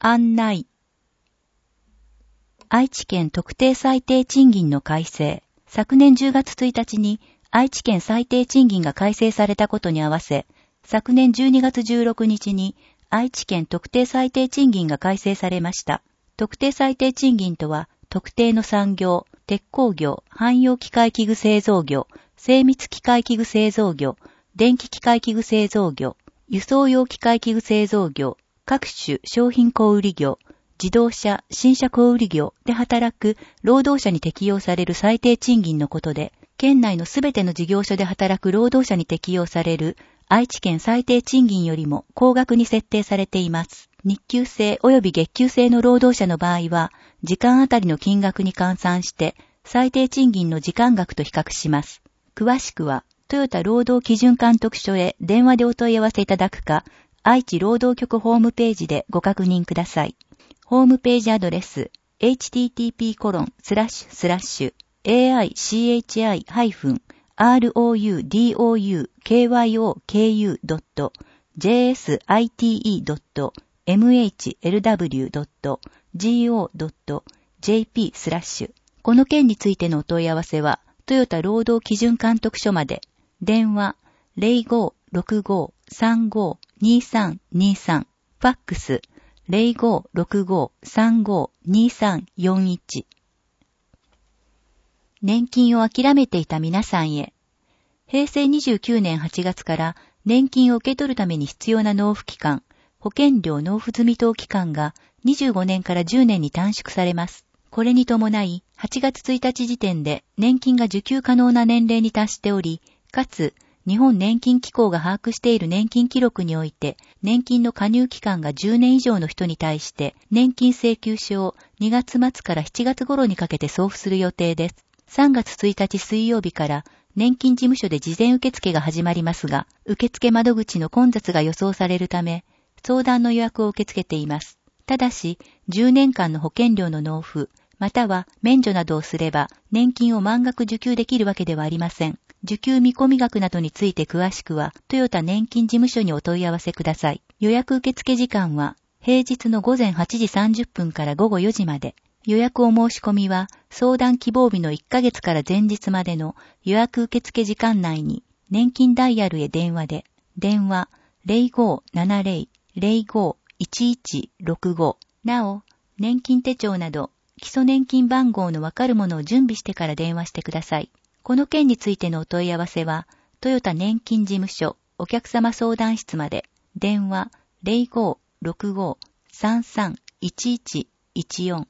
案内。愛知県特定最低賃金の改正。昨年10月1日に愛知県最低賃金が改正されたことに合わせ、昨年12月16日に愛知県特定最低賃金が改正されました。特定最低賃金とは、特定の産業、鉄鋼業、汎用機械器具製造業、精密機械器具製造業、電気機械器具製造業、輸送用機械器具製造業、各種商品小売業、自動車、新車小売業で働く労働者に適用される最低賃金のことで、県内のすべての事業所で働く労働者に適用される愛知県最低賃金よりも高額に設定されています。日給制及び月給制の労働者の場合は、時間あたりの金額に換算して最低賃金の時間額と比較します。詳しくは、トヨタ労働基準監督署へ電話でお問い合わせいただくか、愛知労働局ホームページでご確認ください。ホームページアドレス、http://aichi-roudokyoku.mhlw.go.jp/ この件についてのお問い合わせは、トヨタ労働基準監督署まで、電話 0565-35-2323、ファックス 0565-35-2341。年金を諦めていた皆さんへ。平成29年8月から年金を受け取るために必要な納付期間、保険料納付済等期間が25年から10年に短縮されます。これに伴い、8月1日時点で年金が受給可能な年齢に達しており、かつ、日本年金機構が把握している年金記録において、年金の加入期間が10年以上の人に対して、年金請求書を2月末から7月頃にかけて送付する予定です。3月1日水曜日から年金事務所で事前受付が始まりますが、受付窓口の混雑が予想されるため、相談の予約を受け付けています。ただし、10年間の保険料の納付、または免除などをすれば、年金を満額受給できるわけではありません。受給見込み額などについて詳しくは、トヨタ年金事務所にお問い合わせください。予約受付時間は、平日の午前8時30分から午後4時まで。予約お申し込みは、相談希望日の1ヶ月から前日までの予約受付時間内に、年金ダイヤルへ電話で、電話 0570-05-1165。なお、年金手帳など、基礎年金番号のわかるものを準備してから電話してください。この件についてのお問い合わせは、トヨタ年金事務所お客様相談室まで、電話 0565-331114。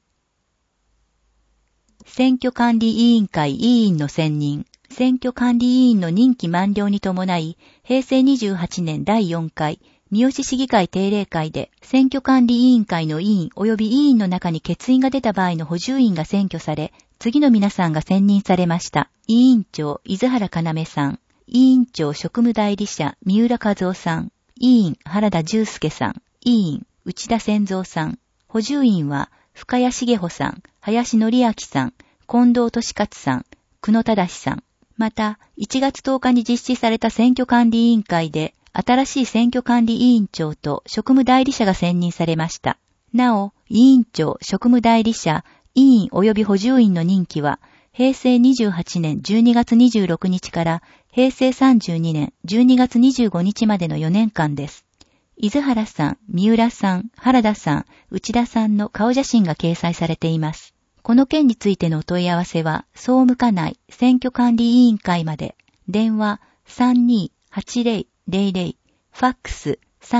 選挙管理委員会委員の選任。選挙管理委員の任期満了に伴い、平成28年第4回三好市議会定例会で、選挙管理委員会の委員及び委員の中に欠員が出た場合の補充員が選挙され、次の皆さんが選任されました。委員長、伊豆原要さん。委員長、職務代理者、三浦和夫さん。委員、原田重介さん。委員、内田千蔵さん。補充員は、深谷茂穂さん、林則明さん、近藤俊勝さん、久野忠さん。また、1月10日に実施された選挙管理委員会で、新しい選挙管理委員長と職務代理者が選任されました。なお、委員長、職務代理者、委員及び補充員の任期は、平成28年12月26日から平成32年12月25日までの4年間です。伊豆原さん、三浦さん、原田さん、内田さんの顔写真が掲載されています。この件についてのお問い合わせは、総務課内選挙管理委員会まで、電話 328000、ファックス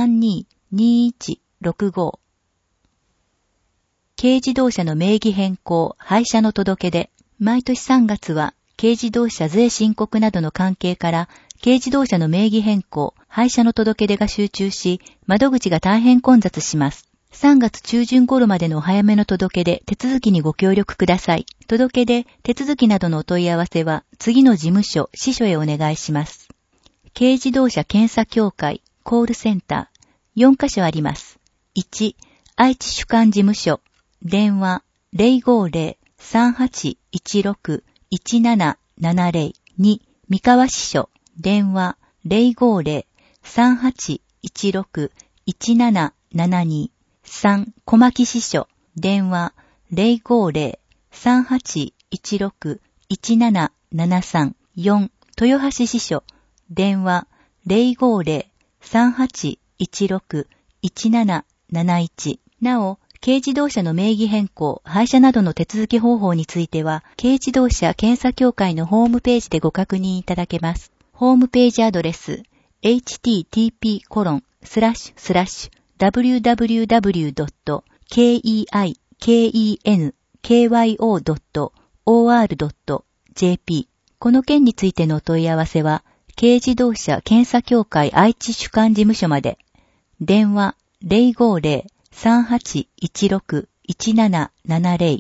322165。軽自動車の名義変更、廃車の届け出。毎年3月は、軽自動車税申告などの関係から、軽自動車の名義変更、廃車の届け出が集中し、窓口が大変混雑します。3月中旬頃までのお早めの届け出、手続きにご協力ください。届け出、手続きなどのお問い合わせは、次の事務所、支所へお願いします。軽自動車検査協会、コールセンター、4カ所あります。1、愛知主管事務所、電話 050-3816-1770。2、三河支所、電話 050-3816-1772。 3、小牧支所、電話 050-3816-1773。4、豊橋支所、電話 050-3816-1771。なお、軽自動車の名義変更、廃車などの手続き方法については、軽自動車検査協会のホームページでご確認いただけます。ホームページアドレス、http://www.kenkyo.or.jp。この件についてのお問い合わせは、軽自動車検査協会愛知主管事務所まで。電話 050-3816-1770。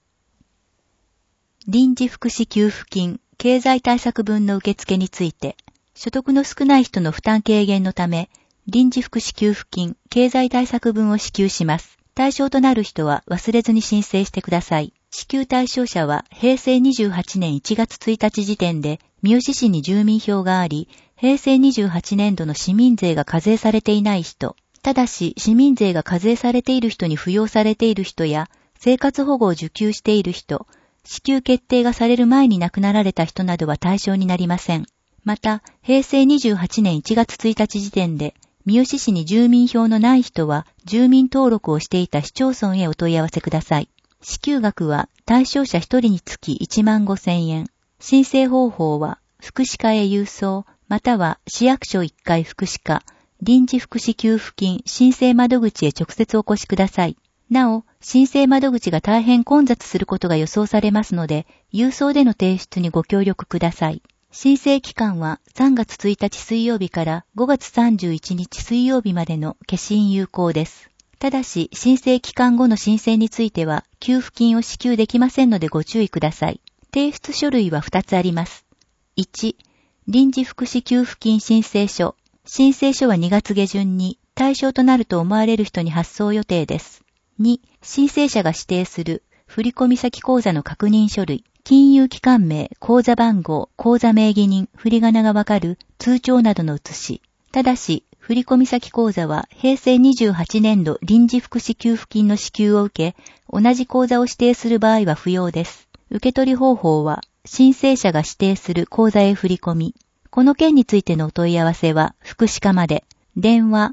臨時福祉給付金、経済対策分の受付について、所得の少ない人の負担軽減のため、臨時福祉給付金、経済対策分を支給します。対象となる人は忘れずに申請してください。支給対象者は平成28年1月1日時点で三好市に住民票があり、平成28年度の市民税が課税されていない人、ただし市民税が課税されている人に扶養されている人や、生活保護を受給している人、支給決定がされる前に亡くなられた人などは対象になりません。また、平成28年1月1日時点で、三好市に住民票のない人は、住民登録をしていた市町村へお問い合わせください。支給額は、対象者1人につき15,000円。申請方法は、福祉課へ郵送、または市役所1階福祉課、臨時福祉給付金申請窓口へ直接お越しください。なお、申請窓口が大変混雑することが予想されますので、郵送での提出にご協力ください。申請期間は3月1日水曜日から5月31日水曜日までの消印有効です。ただし、申請期間後の申請については、給付金を支給できませんのでご注意ください。提出書類は2つあります。1、臨時福祉給付金申請書。申請書は2月下旬に対象となると思われる人に発送予定です。2、申請者が指定する振込先口座の確認書類、金融機関名、口座番号、口座名義人、振り仮名がわかる通帳などの写し。ただし、振込先口座は平成28年度臨時福祉給付金の支給を受け、同じ口座を指定する場合は不要です。受取方法は、申請者が指定する口座へ振り込み。この件についてのお問い合わせは、福祉課まで。電話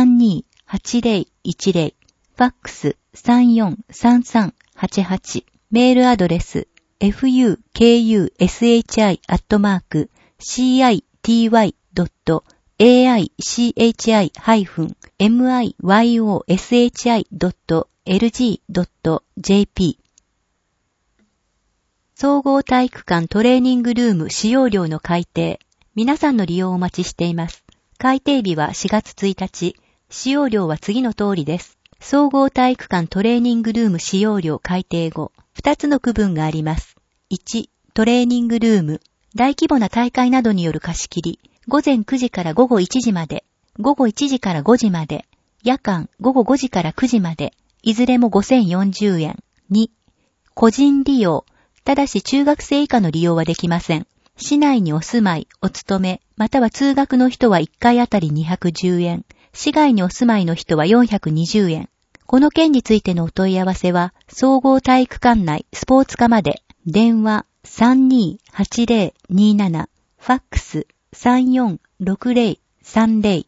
328010、ファックス 343388、メールアドレス、fukucity-city.aichi-myoshi.lg.jp。 総合体育館トレーニングルーム使用料の改定。皆さんの利用をお待ちしています。改定日は4月1日。使用料は次の通りです。総合体育館トレーニングルーム使用料改定後、2つの区分があります。1、トレーニングルーム。大規模な大会などによる貸し切り。午前9時から午後1時まで。午後1時から5時まで。夜間午後5時から9時まで。いずれも5040円。2、個人利用。ただし中学生以下の利用はできません。市内にお住まい、お勤め、または通学の人は1回あたり210円。市外にお住まいの人は420円。この件についてのお問い合わせは、総合体育館内スポーツ課まで。電話 328027、ファックス 346030。